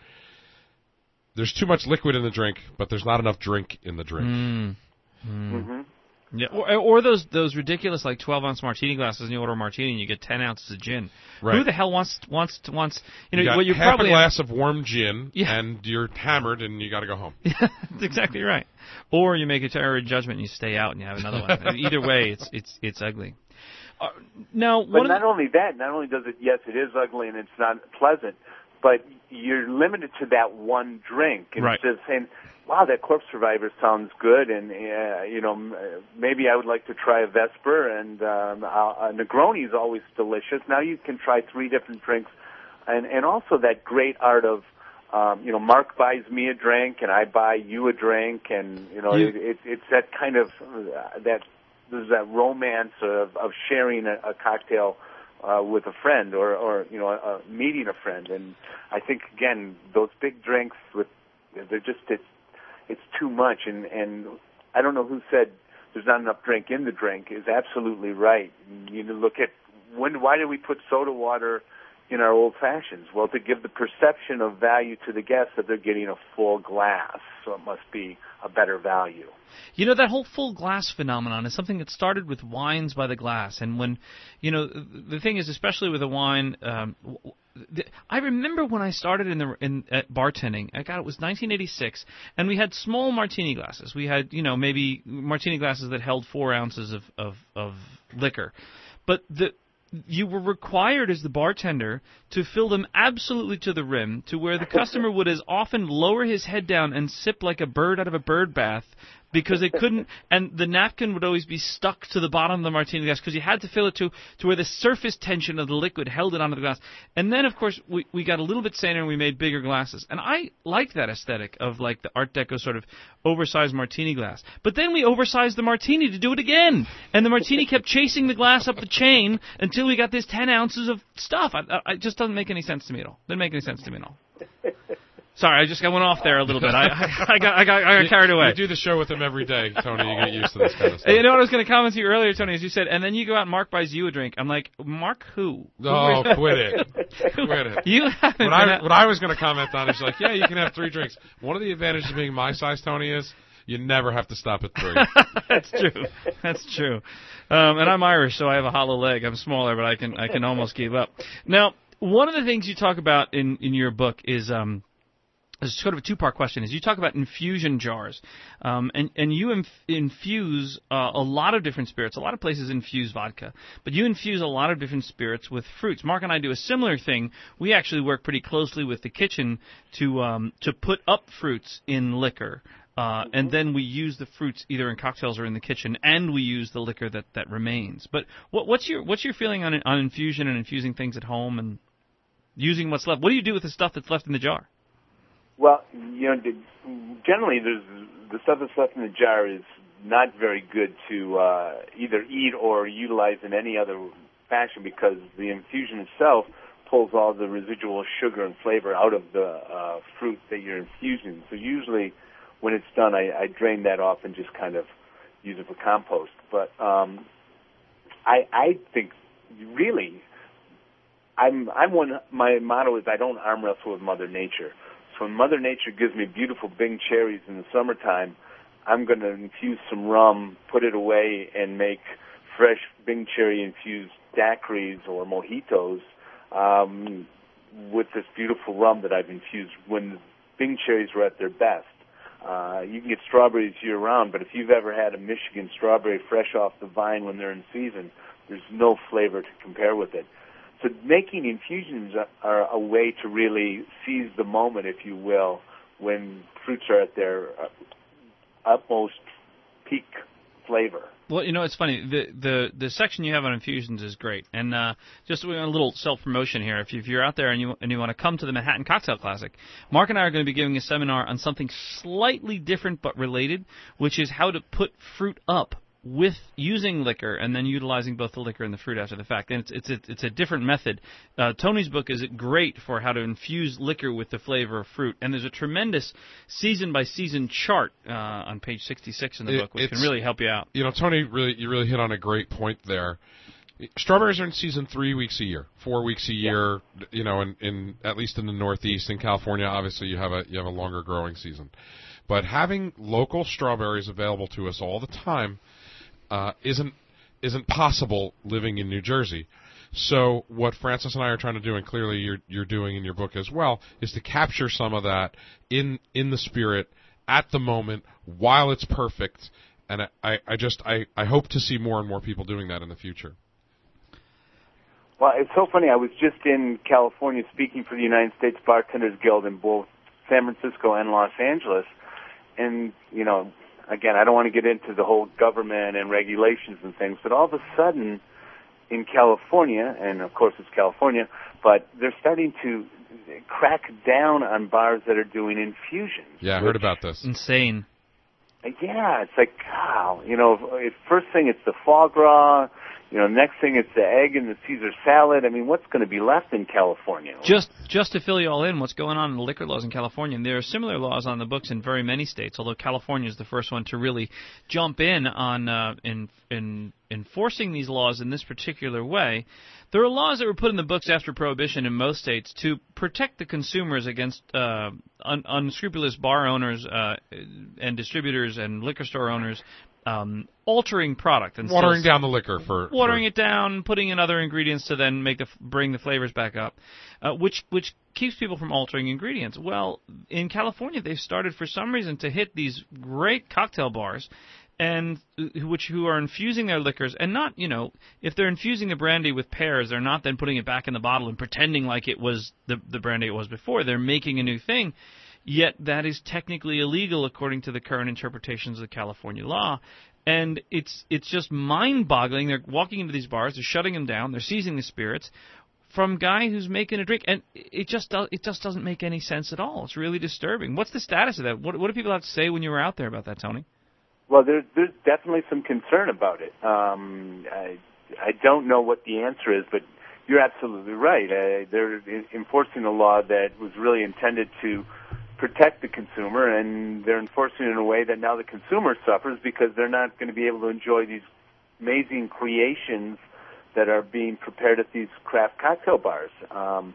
there's too much liquid in the drink, but there's not enough drink in the drink. Mm. Mm. Mm-hmm. Yeah, or, or those those ridiculous like twelve ounce martini glasses, and you order a martini and you get ten ounces of gin. Right. Who the hell wants wants wants you know you got what you half probably a glass of warm gin, yeah. and you're hammered and you got to go home. Yeah, that's exactly right. Or you make a terror judgment and you stay out and you have another one. Either way, it's it's it's ugly. Uh, now, but one not of the, only that, not only does it, yes, it is ugly and it's not pleasant, but you're limited to that one drink. And right. Instead of saying, wow, that Corpse Survivor sounds good, and, uh, you know, maybe I would like to try a Vesper, and um, a Negroni is always delicious. Now you can try three different drinks, and, and also that great art of, um, you know, Mark buys me a drink, and I buy you a drink, and, you know, you, it, it, it's that kind of, uh, that there's that romance of, of sharing a, a cocktail Uh, with a friend, or, or you know, uh, meeting a friend. And I think, again, those big drinks, with they're just, it's, it's too much. And, and I don't know who said there's not enough drink in the drink is absolutely right. You know, look at, when, why did we put soda water in our old fashions? Well, to give the perception of value to the guests that they're getting a full glass, so it must be a better value. You know, that whole full glass phenomenon is something that started with wines by the glass. And when, you know, the thing is, especially with a wine, um, I remember when I started in the in at bartending, I got it was nineteen eighty-six, and we had small martini glasses. We had, you know, maybe martini glasses that held four ounces of, of, of liquor. But the you were required as the bartender to fill them absolutely to the rim, to where the customer would as often lower his head down and sip like a bird out of a bird bath because it couldn't, and the napkin would always be stuck to the bottom of the martini glass because you had to fill it to to where the surface tension of the liquid held it onto the glass. And then, of course, we we got a little bit saner and we made bigger glasses. And I like that aesthetic of like the Art Deco sort of oversized martini glass. But then we oversized the martini to do it again, and the martini kept chasing the glass up the chain until we got this ten ounces of stuff. I, I, it just doesn't make any sense to me at all. Doesn't make any sense to me at all. Sorry, I just got went off there a little bit. I, I, I got I got I got carried away. You do the show with him every day, Tony. You get used to this kind of stuff. You know what I was going to comment to you earlier, Tony, as you said, and then you go out and Mark buys you a drink. I'm like, Mark who? Oh, quit it. Quit it. You haven't what, I, what I was going to comment on is like, yeah, you can have three drinks. One of the advantages of being my size, Tony, is you never have to stop at three. That's true. That's true. Um, and I'm Irish, so I have a hollow leg. I'm smaller, but I can I can almost keep up. Now, one of the things you talk about in, in your book is um, is sort of a two-part question. Is you talk about infusion jars, um, and and you inf- infuse uh, a lot of different spirits. A lot of places infuse vodka, but you infuse a lot of different spirits with fruits. Mark and I do a similar thing. We actually work pretty closely with the kitchen to um, to put up fruits in liquor. Uh, and then we use the fruits either in cocktails or in the kitchen, and we use the liquor that, that remains. But what, what's your what's your feeling on on infusion and infusing things at home and using what's left? What do you do with the stuff that's left in the jar? Well, you know, generally there's the stuff that's left in the jar is not very good to uh, either eat or utilize in any other fashion because the infusion itself pulls all the residual sugar and flavor out of the uh, fruit that you're infusing. So usually, when it's done, I, I drain that off and just kind of use it for compost. But um, I, I think really, I'm I'm one. My motto is I don't arm wrestle with Mother Nature. So when Mother Nature gives me beautiful Bing cherries in the summertime, I'm going to infuse some rum, put it away, and make fresh Bing cherry infused daiquiris or mojitos um, with this beautiful rum that I've infused when the Bing cherries were at their best. Uh, you can get strawberries year-round, but if you've ever had a Michigan strawberry fresh off the vine when they're in season, there's no flavor to compare with it. So making infusions are a way to really seize the moment, if you will, when fruits are at their utmost peak flavor. Well, you know, it's funny. The the the section you have on infusions is great, and uh, just a little self promotion here. If, you, if you're out there and you and you want to come to the Manhattan Cocktail Classic, Mark and I are going to be giving a seminar on something slightly different but related, which is how to put fruit up with using liquor and then utilizing both the liquor and the fruit after the fact. And it's it's a, it's a different method. Uh, Tony's book is great for how to infuse liquor with the flavor of fruit, and there's a tremendous season-by-season chart uh, on page sixty-six in the it, book, which can really help you out. You know, Tony, really, you really hit on a great point there. Strawberries are in season three weeks a year, four weeks a year. Yeah. You know, in, in at least in the Northeast, in California, obviously you have a you have a longer growing season. But having local strawberries available to us all the time Uh, isn't isn't possible living in New Jersey. So what Francis and I are trying to do, and clearly you're you're doing in your book as well, is to capture some of that in in the spirit at the moment while it's perfect. And I, I just I, I hope to see more and more people doing that in the future. Well, it's so funny. I was just in California speaking for the United States Bartenders Guild in both San Francisco and Los Angeles, and you know. Again, I don't want to get into the whole government and regulations and things, but all of a sudden in California, and of course it's California, but they're starting to crack down on bars that are doing infusions. Yeah, I heard about this. Insane. Yeah, it's like, wow, you know, first thing it's the foie gras, you know, next thing it's the egg and the Caesar salad. I mean, what's going to be left in California? Just just to fill you all in, what's going on in the liquor laws in California, and there are similar laws on the books in very many states, although California is the first one to really jump in on uh, in, in enforcing these laws in this particular way. There are laws that were put in the books after Prohibition in most states to protect the consumers against uh, un- unscrupulous bar owners uh, and distributors and liquor store owners um, altering product and watering still, down the liquor for watering for... it down, putting in other ingredients to then make the bring the flavors back up, uh, which which keeps people from altering ingredients. Well, in California, they've started for some reason to hit these great cocktail bars, and which who are infusing their liquors, and not, you know, if they're infusing the brandy with pears, they're not then putting it back in the bottle and pretending like it was the the brandy it was before. They're making a new thing. yet that is technically illegal according to the current interpretations of the California law. And it's it's just mind-boggling. They're walking into these bars, they're shutting them down, they're seizing the spirits from a guy who's making a drink, and it just do, it just doesn't make any sense at all. It's really disturbing. What's the status of that? What, what do people have to say when you were out there about that, Tony? Well, there's there's definitely some concern about it. Um, I I don't know what the answer is, but you're absolutely right. Uh, they're enforcing a law that was really intended to protect the consumer, and they're enforcing it in a way that now the consumer suffers because they're not going to be able to enjoy these amazing creations that are being prepared at these craft cocktail bars. Um,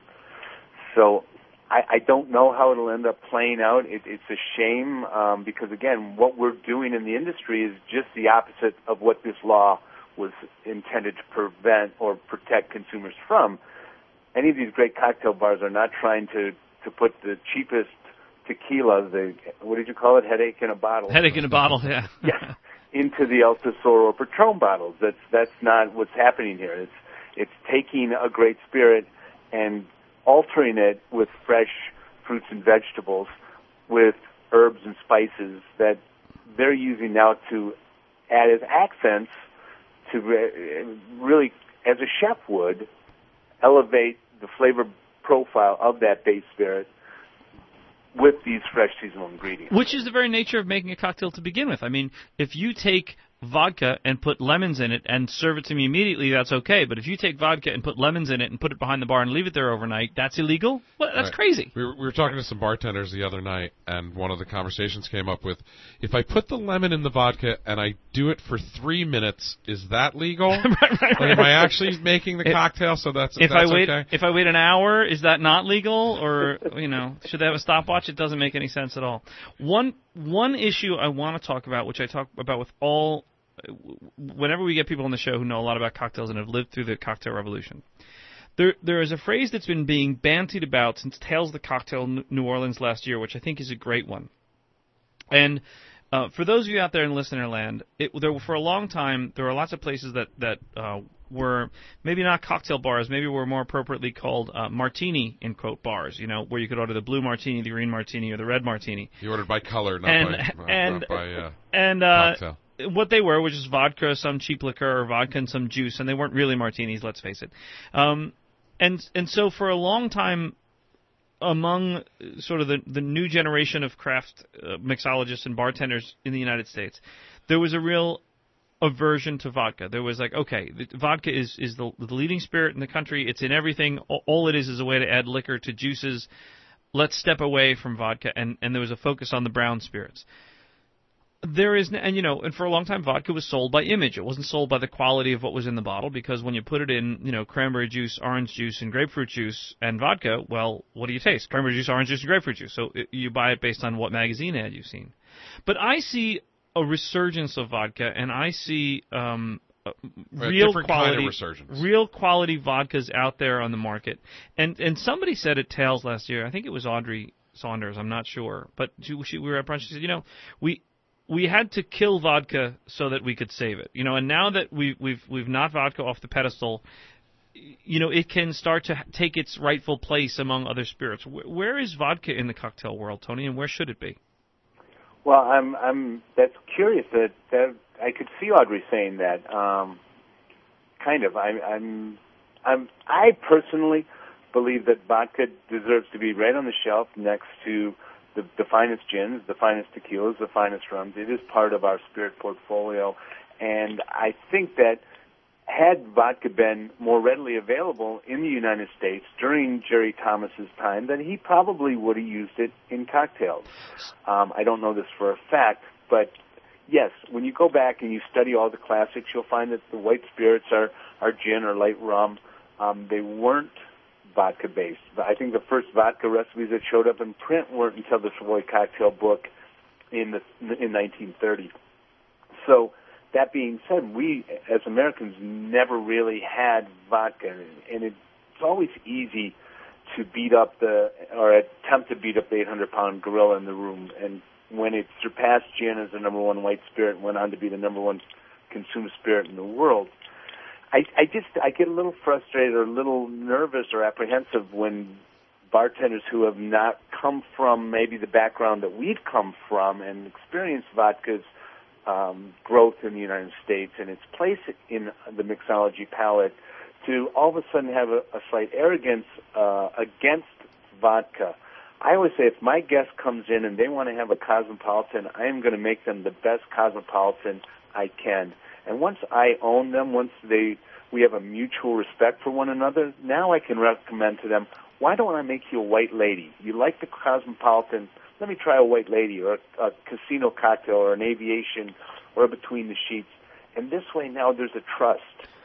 so I, I don't know how it'll end up playing out. It, it's a shame um, because, again, what we're doing in the industry is just the opposite of what this law was intended to prevent or protect consumers from. Any of these great cocktail bars are not trying to, to put the cheapest tequila, the what did you call it, headache in a bottle? Headache in a bottle, yeah. Yes, into the El Tesoro or Patron bottles. That's that's not what's happening here. It's it's taking a great spirit and altering it with fresh fruits and vegetables, with herbs and spices that they're using now to add as accents to really, as a chef would, elevate the flavor profile of that base spirit with these fresh seasonal ingredients. Which is the very nature of making a cocktail to begin with. I mean, if you take vodka and put lemons in it and serve it to me immediately, that's okay. But if you take vodka and put lemons in it and put it behind the bar and leave it there overnight, that's illegal? Well, that's right. crazy. We were, we were talking to some bartenders the other night, and one of the conversations came up with, if I put the lemon in the vodka and I do it for three minutes, is that legal? right, right, right. Like, am I actually making the if, cocktail so that's, if that's I wait, okay? If I wait an hour, is that not legal? Or, you know, should they have a stopwatch? It doesn't make any sense at all. One One issue I want to talk about, which I talk about with all whenever we get people on the show who know a lot about cocktails and have lived through the cocktail revolution, there there is a phrase that's been being bantied about since Tales of the Cocktail New Orleans last year, which I think is a great one. And uh, for those of you out there in listener land, it, there for a long time there were lots of places that that uh, were maybe not cocktail bars, maybe were more appropriately called uh, martini in quote bars. You know, where you could order the blue martini, the green martini, or the red martini. You ordered by color, not and, by uh, and, not by uh, and uh, cocktail. What they were was just vodka, some cheap liquor, or vodka and some juice, and they weren't really martinis, let's face it. Um, and and so for a long time, among sort of the, the new generation of craft uh, mixologists and bartenders in the United States, there was a real aversion to vodka. There was like, okay, the, vodka is, is the, the leading spirit in the country. It's in everything. All it is is a way to add liquor to juices. Let's step away from vodka, and, and there was a focus on the brown spirits. There is, and you know, and for a long time, vodka was sold by image. It wasn't sold by the quality of what was in the bottle, because when you put it in, you know, cranberry juice, orange juice, and grapefruit juice, and vodka, well, what do you taste? Cranberry juice, orange juice, and grapefruit juice. So it, you buy it based on what magazine ad you've seen. But I see a resurgence of vodka, and I see um, real quality, kind of resurgence. real quality vodkas out there on the market. And and somebody said at Tales last year, I think it was Audrey Saunders, I'm not sure, but she, she, we were at brunch. She said, you know, we. We had to kill vodka so that we could save it, you know. And now that we, we've we've knocked vodka off the pedestal, you know, it can start to take its rightful place among other spirits. Where, where is vodka in the cocktail world, Tony, and where should it be? Well, I'm I'm that's curious that, that I could see Audrey saying that. Um, kind of. I, I'm I'm I personally believe that vodka deserves to be right on the shelf next to The, the finest gins, the finest tequilas, the finest rums. It is part of our spirit portfolio. And I think that had vodka been more readily available in the United States during Jerry Thomas's time, then he probably would have used it in cocktails. Um, I don't know this for a fact, but yes, when you go back and you study all the classics, you'll find that the white spirits are, are gin or light rum. Um, they weren't vodka-based. I think the first vodka recipes that showed up in print weren't until the Savoy Cocktail book in the in nineteen thirty. So that being said, we as Americans never really had vodka, and it's always easy to beat up the or attempt to beat up the eight hundred pound gorilla in the room. And when it surpassed gin as the number one white spirit, went on to be the number one consumed spirit in the world. I, I just I get a little frustrated or a little nervous or apprehensive when bartenders who have not come from maybe the background that we've come from and experienced vodka's um, growth in the United States and its place in the mixology palette to all of a sudden have a, a slight arrogance uh, against vodka. I always say if my guest comes in and they want to have a cosmopolitan, I am going to make them the best cosmopolitan I can. And once I own them, once they we have a mutual respect for one another, now I can recommend to them, why don't I make you a white lady? You like the cosmopolitan, let me try a white lady or a, a casino cocktail or an aviation or a between the sheets. And this way now there's a trust.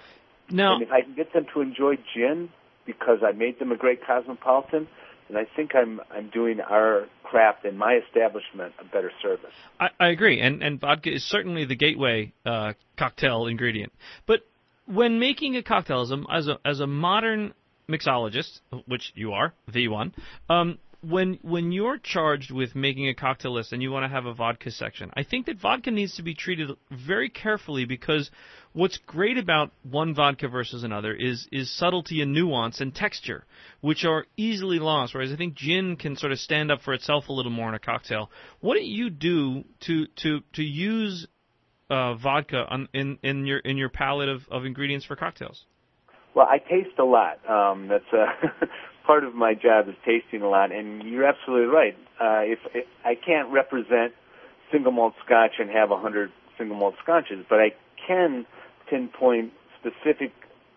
Now, and if I can get them to enjoy gin because I made them a great cosmopolitan, and I think I'm I'm doing our craft and my establishment a better service. I, I agree, and and vodka is certainly the gateway uh, cocktail ingredient. But when making a cocktail as a as a, as a modern mixologist, which you are, the one, um, when when you're charged with making a cocktail list and you want to have a vodka section, I think that vodka needs to be treated very carefully because what's great about one vodka versus another is is subtlety and nuance and texture, which are easily lost, whereas I think gin can sort of stand up for itself a little more in a cocktail. What do you do to to to use uh, vodka on, in in your in your palette of, of ingredients for cocktails? Well, I taste a lot. Um, that's a part of my job is tasting a lot, and you're absolutely right. Uh, if, if I can't represent single malt Scotch and have a hundred single malt Scotches, but I can pinpoint specific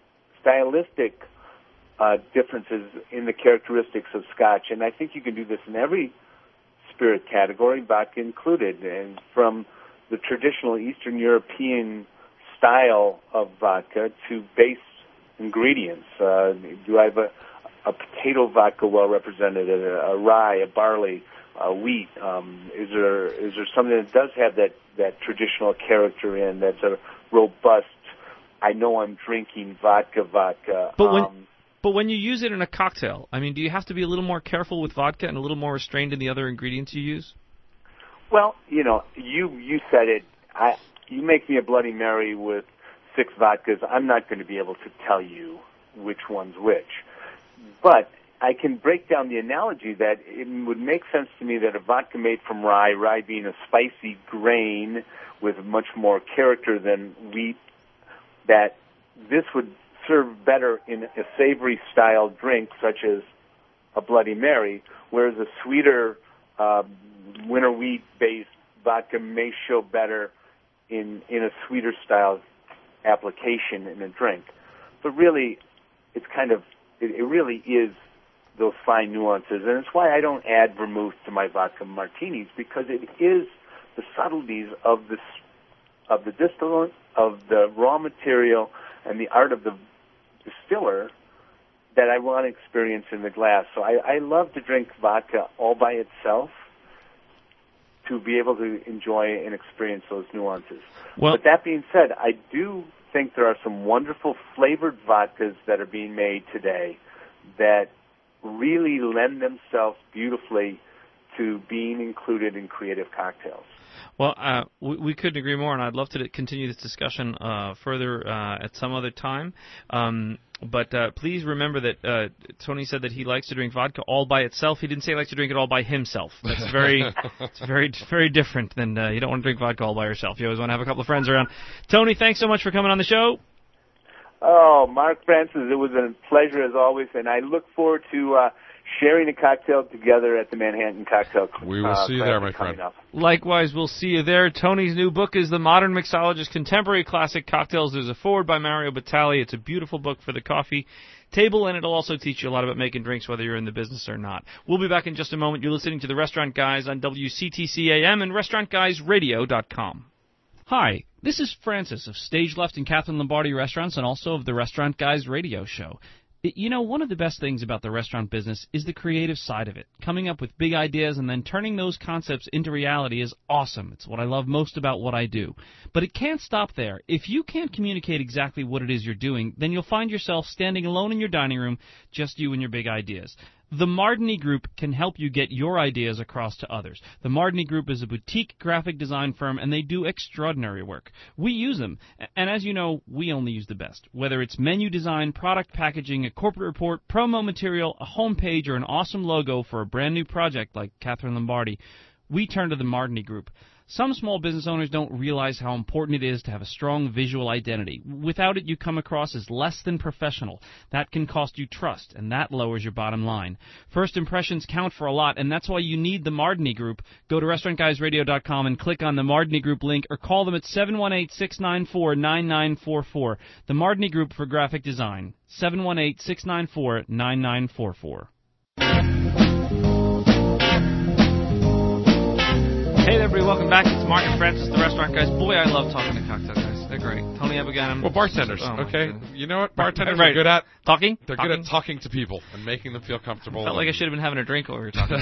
stylistic uh, differences in the characteristics of Scotch, and I think you can do this in every spirit category, vodka included, and from the traditional Eastern European style of vodka to base ingredients. Uh, do I have a, a potato vodka well represented, a, a rye, a barley, a wheat? Um, is there is there something that does have that, that traditional character in, that's a robust, I know I'm drinking vodka vodka. But when, um, but when you use it in a cocktail, I mean, do you have to be a little more careful with vodka and a little more restrained in the other ingredients you use? Well, you know, you you said it. I you make me a Bloody Mary with six vodkas, I'm not going to be able to tell you which one's which. But I can break down the analogy that it would make sense to me that a vodka made from rye, rye being a spicy grain with much more character than wheat, that this would serve better in a savory style drink such as a Bloody Mary, whereas a sweeter uh, winter wheat based vodka may show better in, in a sweeter style application in a drink. But really, it's kind of, it, it really is those fine nuances. And it's why I don't add vermouth to my vodka martinis, because it is the subtleties of the, of the distillant, of the raw material, and the art of the distiller that I want to experience in the glass. So I, I love to drink vodka all by itself to be able to enjoy and experience those nuances. Well, but that being said, I do think there are some wonderful flavored vodkas that are being made today that really lend themselves beautifully to being included in creative cocktails. Well, uh, we, we couldn't agree more, and I'd love to continue this discussion uh, further uh, at some other time. Um, but uh, please remember that uh, Tony said that he likes to drink vodka all by itself. He didn't say he likes to drink it all by himself. That's very, it's very, very different than uh, you don't want to drink vodka all by yourself. You always want to have a couple of friends around. Tony, thanks so much for coming on the show. Oh, Mark Francis, it was a pleasure as always, and I look forward to uh, sharing a cocktail together at the Manhattan Cocktail Club. We will uh, see you there, my friend. Up. Likewise, we'll see you there. Tony's new book is The Modern Mixologist, Contemporary Classic Cocktails. There's a foreword by Mario Batali. It's a beautiful book for the coffee table, and it'll also teach you a lot about making drinks, whether you're in the business or not. We'll be back in just a moment. You're listening to The Restaurant Guys on W C T C A M and restaurant guys radio dot com. Hi, this is Francis of Stage Left and Catherine Lombardi Restaurants and also of the Restaurant Guys radio show. You know, one of the best things about the restaurant business is the creative side of it. Coming up with big ideas and then turning those concepts into reality is awesome. It's what I love most about what I do. But it can't stop there. If you can't communicate exactly what it is you're doing, then you'll find yourself standing alone in your dining room, just you and your big ideas. The Mardini Group can help you get your ideas across to others. The Mardini Group is a boutique graphic design firm, and they do extraordinary work. We use them, and as you know, we only use the best. Whether it's menu design, product packaging, a corporate report, promo material, a homepage, or an awesome logo for a brand new project like Catherine Lombardi, we turn to the Mardini Group. Some small business owners don't realize how important it is to have a strong visual identity. Without it, you come across as less than professional. That can cost you trust, and that lowers your bottom line. First impressions count for a lot, and that's why you need the Mardini Group. Go to restaurant guys radio dot com and click on the Mardini Group link, or call them at seven one eight, six nine four, nine nine four four. The Mardini Group for graphic design, seven one eight, six nine four, nine nine four four. Hey there, everybody, welcome back. It's Mark and Francis, the Restaurant Guys. Boy, I love talking to cocktail guys. They're great. Tony Abigail. Well, bartenders, oh, okay? You know what? Bartenders right. are good at talking. They're talking. good at talking to people and making them feel comfortable. Felt like I should have been having a drink while we were talking.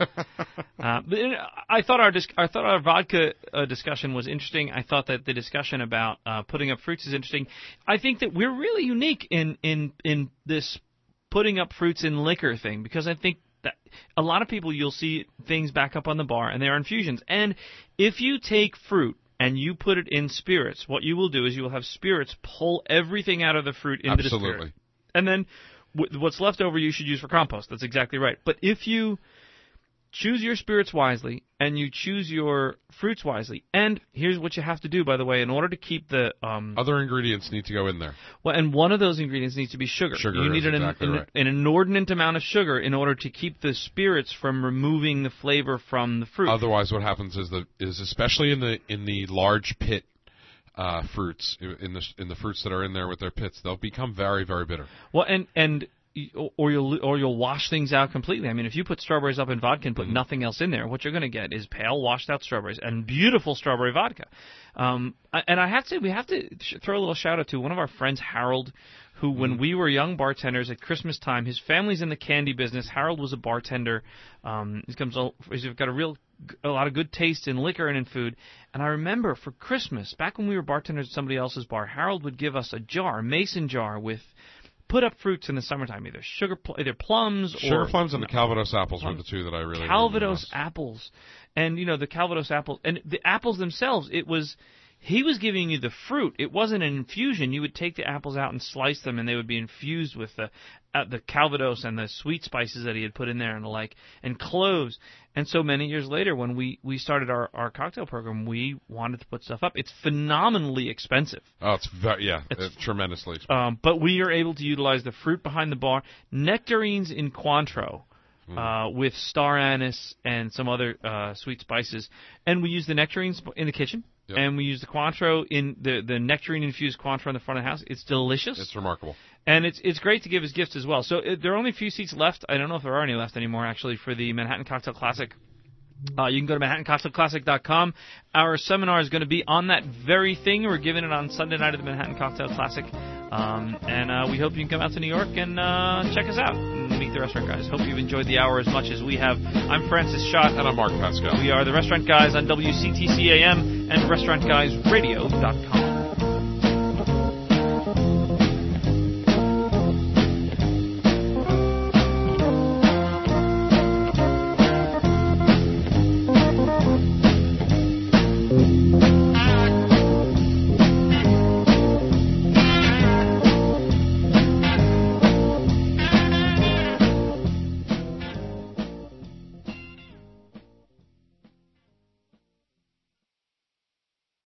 uh, but I thought our dis- I thought our vodka uh, discussion was interesting. I thought that the discussion about uh, putting up fruits is interesting. I think that we're really unique in in in this putting up fruits in liquor thing, because I think that a lot of people, you'll see things back up on the bar, and they are infusions. And if you take fruit and you put it in spirits, what you will do is you will have spirits pull everything out of the fruit into Absolutely. the spirit. And then w- what's left over you should use for compost. That's exactly right. But if you choose your spirits wisely and you choose your fruits wisely, and here's what you have to do, by the way, in order to keep the um, other ingredients need to go in there. Well, and one of those ingredients needs to be sugar. Sugar you need is an, exactly an, right. an inordinate amount of sugar in order to keep the spirits from removing the flavor from the fruit. Otherwise, what happens is that is especially in the in the large pit uh, fruits, in the in the fruits that are in there with their pits, they'll become very very bitter. Well, and and. Or you'll or you'll wash things out completely. I mean, if you put strawberries up in vodka and put mm-hmm. nothing else in there, what you're going to get is pale, washed out strawberries and beautiful strawberry vodka. Um, and I have to we have to throw a little shout out to one of our friends, Harold, who when mm-hmm. we were young bartenders at Christmas time, his family's in the candy business. Harold was a bartender. Um, he comes he's got a real a lot of good taste in liquor and in food. And I remember for Christmas, back when we were bartenders at somebody else's bar, Harold would give us a jar, a mason jar with put up fruits in the summertime, either sugar, pl- either plums or sugar plums, and the Calvados apples plums. Were the two that I really Calvados really apples, and you know the Calvados apples and the apples themselves. It was he was giving you the fruit. It wasn't an infusion. You would take the apples out and slice them, and they would be infused with the uh, the Calvados and the sweet spices that he had put in there and the like, and cloves. And so many years later, when we, we started our, our cocktail program, we wanted to put stuff up. It's phenomenally expensive. Oh, it's very, yeah, it's, it's tremendously expensive. Um, but we are able to utilize the fruit behind the bar, nectarines in Cointreau, mm. uh, with star anise and some other uh, sweet spices, and we use the nectarines in the kitchen. Yep. And we use the Cointreau in the the nectarine-infused Cointreau in the front of the house. It's delicious. It's remarkable. And it's it's great to give as gifts as well. So it, there are only a few seats left. I don't know if there are any left anymore, actually, for the Manhattan Cocktail Classic. Uh, you can go to manhattan cocktail classic dot com. Our seminar is going to be on that very thing. We're giving it on Sunday night at the Manhattan Cocktail Classic. Um, and uh, we hope you can come out to New York and uh, check us out and meet the Restaurant Guys. Hope you've enjoyed the hour as much as we have. I'm Francis Schott. And I'm Mark Pascal. We are the Restaurant Guys on W C T C A M and restaurant guys radio dot com.